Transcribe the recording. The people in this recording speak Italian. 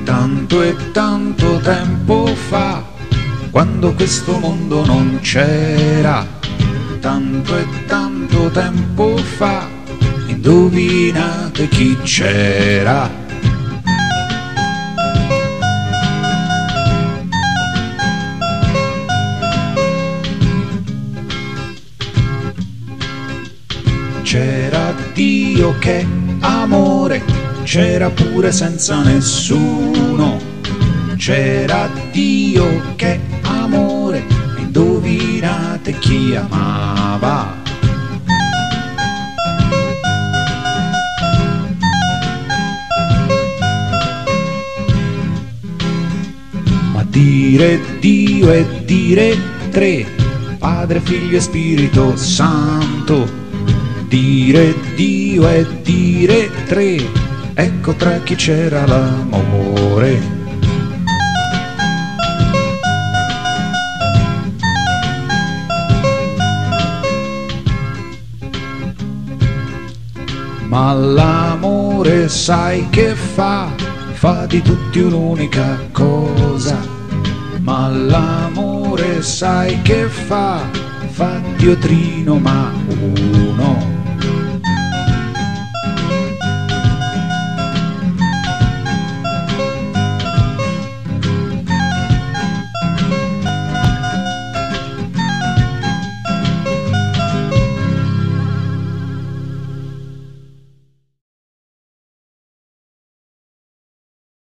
Tanto e tanto tempo fa, quando questo mondo non c'era. Tanto e tanto tempo fa, indovinate chi c'era? C'era Dio che amore, c'era pure senza nessuno. C'era Dio che amore, indovinate chi amava? Ma dire Dio e dire tre, Padre, Figlio e Spirito Santo. Dire Dio e dire tre, ecco tra chi c'era l'amore. Ma l'amore sai che fa? Fa di tutti un'unica cosa. Ma l'amore sai che fa? Fa Dio trino ma uno.